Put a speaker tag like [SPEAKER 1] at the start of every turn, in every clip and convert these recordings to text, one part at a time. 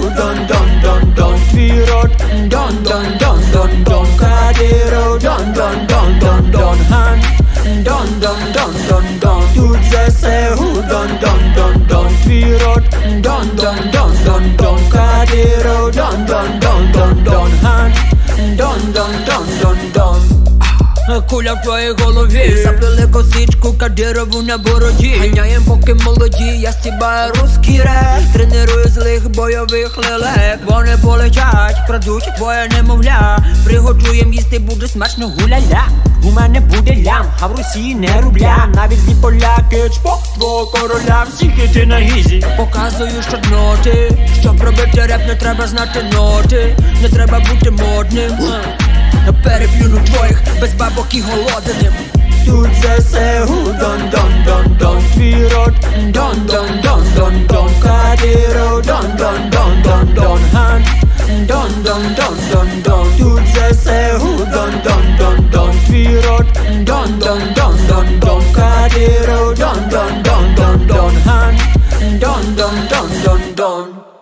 [SPEAKER 1] don don don don Твірот don don don don don Кадиров don don don don don Хан don don don don don Тут ЗСУ don don don don Твірот don don don don don Кадиров don don don don don Хан don don don don don
[SPEAKER 2] Куля в твоїй голові, заплели косичку Кадирову на бороді. Ганяєм поки молоді, я стібаю русський реп. Тренирую злих бойових лелек. Вони полетять, крадуть твоє немовля. Пригоджу їм їсти, буде смачно гуляля. У мене буде лям, а в Росії не рубля. Навіть злі поляки, чпок твого короля. Всі хити на гізі, показую щодноти. Щоб робити реп, не треба знати ноти. Не треба бути модним. Переплюну твоїх без бабок і голодним.
[SPEAKER 1] Тут ЗСУ don don don don Твірот don don don don don Кадиров don don don don don Хан don don don don don Тут ЗСУ don don don don Твірот don don don don don Кадиров don don don don don Хан don don don don don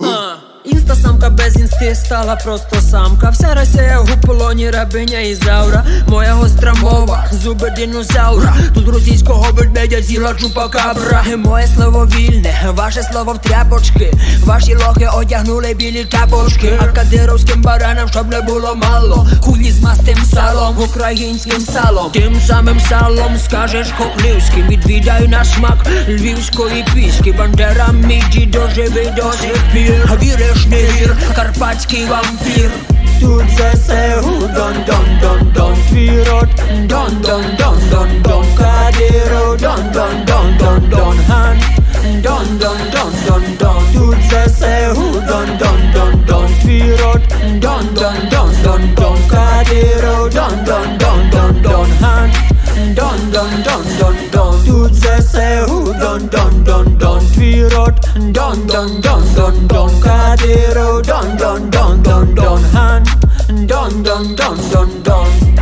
[SPEAKER 1] Інстасамка без інсти стала просто самка. Вся Росія у полоні, рабиня Ізаура. Моя гостра мова, зуби динозавра. Тут російського ведмедя з'їла чупакабра. Моє слово вільне, ваше слово в тряпочки. Ваші лохи одягнули білі тапочки. А кадировським баранам, щоб не було мало. Кулі з мастим салом, українським салом. Тим самим салом скажеш хохлівським. Відвідай на смак львівської піски. Бандера міді доживий до сих пір. А віриш, не вір, карпатський вампір. Тут ЗСУ don don don don Твірот don don don don don Кадиров don don don don don Хан don don don don don Тут ЗСУ don don don don Твірот don don don don don Кадиров don don don don don Хан don don don don don Тут ЗСУ don don don don Твірот don don don don don Кадиров don don don don don Хан don don don don don